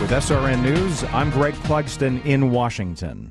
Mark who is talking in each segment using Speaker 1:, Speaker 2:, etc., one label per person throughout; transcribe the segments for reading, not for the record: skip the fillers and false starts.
Speaker 1: With SRN News, I'm Greg Clugston in Washington.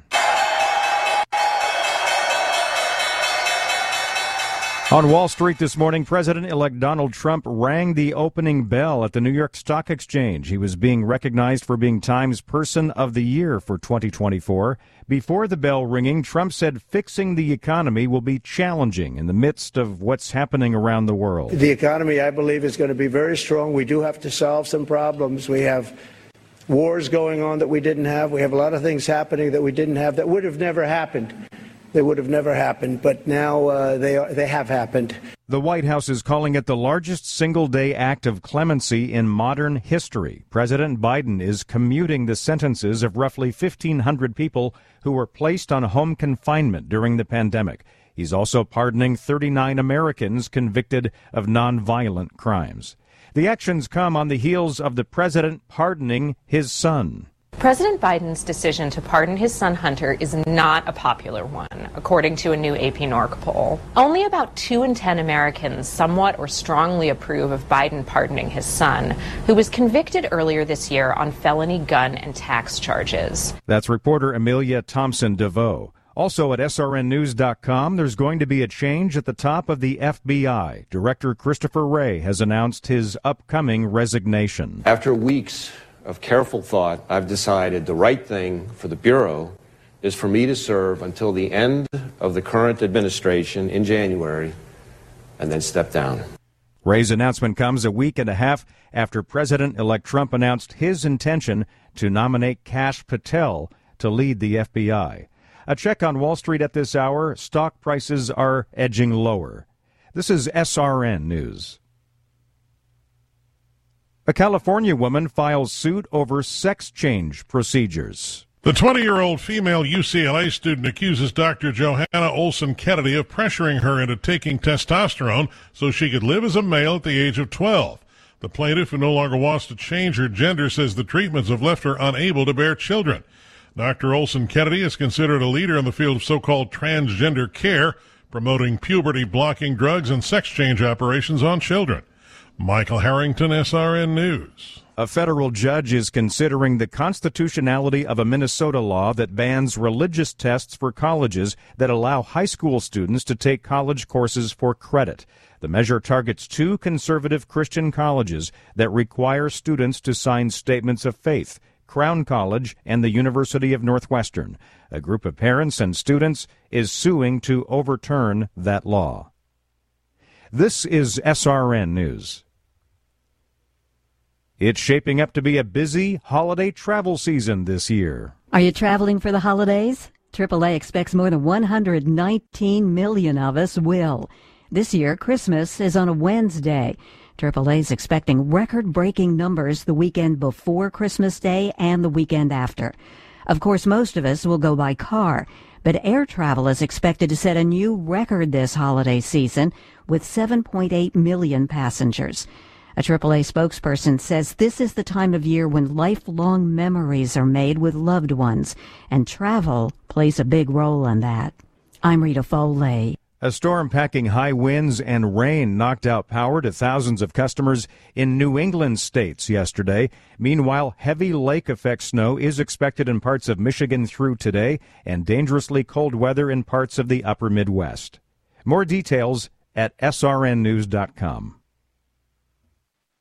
Speaker 1: On Wall Street this morning, President-elect Donald Trump rang the opening bell at the New York Stock Exchange. He was being recognized for being Time's Person of the Year for 2024. Before the bell ringing, Trump said fixing the economy will be challenging in the midst of what's happening around the world.
Speaker 2: The economy, I believe, is going to be very strong. We do have to solve some problems. We have wars going on that we didn't have. We have a lot of things happening that we didn't have that would have never happened. They would have never happened, but now they have happened.
Speaker 1: The White House is calling it the largest single-day act of clemency in modern history. President Biden is commuting the sentences of roughly 1,500 people who were placed on home confinement during the pandemic. He's also pardoning 39 Americans convicted of nonviolent crimes. The actions come on the heels of the president pardoning his son.
Speaker 3: President Biden's decision to pardon his son Hunter is not a popular one, according to a new AP NORC poll. Only about 2 in 10 Americans somewhat or strongly approve of Biden pardoning his son, who was convicted earlier this year on felony gun and tax charges.
Speaker 1: That's reporter Amelia Thompson-DeVoe. Also at srnnews.com, there's going to be a change at the top of the FBI. Director Christopher Wray has announced his upcoming resignation.
Speaker 4: After weeks of careful thought, I've decided the right thing for the Bureau is for me to serve until the end of the current administration in January and then step down.
Speaker 1: Wray's announcement comes a week and a half after President-elect Trump announced his intention to nominate Kash Patel to lead the FBI. A check on Wall Street at this hour. Stock prices are edging lower. This is SRN News. A California woman files suit over sex change procedures.
Speaker 5: The 20-year-old female UCLA student accuses Dr. Johanna Olson Kennedy of pressuring her into taking testosterone so she could live as a male at the age of 12. The plaintiff, who no longer wants to change her gender, says the treatments have left her unable to bear children. Dr. Olson Kennedy is considered a leader in the field of so-called transgender care, promoting puberty-blocking drugs and sex change operations on children. Michael Harrington, SRN News.
Speaker 1: A federal judge is considering the constitutionality of a Minnesota law that bans religious tests for colleges that allow high school students to take college courses for credit. The measure targets 2 conservative Christian colleges that require students to sign statements of faith, Crown College and the University of Northwestern. A group of parents and students is suing to overturn that law. This is SRN News. It's shaping up to be a busy holiday travel season this year.
Speaker 6: Are you traveling for the holidays? AAA expects more than 119 million of us will. This year, Christmas is on a Wednesday. AAA is expecting record-breaking numbers the weekend before Christmas Day and the weekend after. Of course, most of us will go by car, but air travel is expected to set a new record this holiday season with 7.8 million passengers. A AAA spokesperson says this is the time of year when lifelong memories are made with loved ones, and travel plays a big role in that. I'm Rita Foley.
Speaker 1: A storm packing high winds and rain knocked out power to thousands of customers in New England states yesterday. Meanwhile, heavy lake effect snow is expected in parts of Michigan through today, and dangerously cold weather in parts of the upper Midwest. More details at srnnews.com.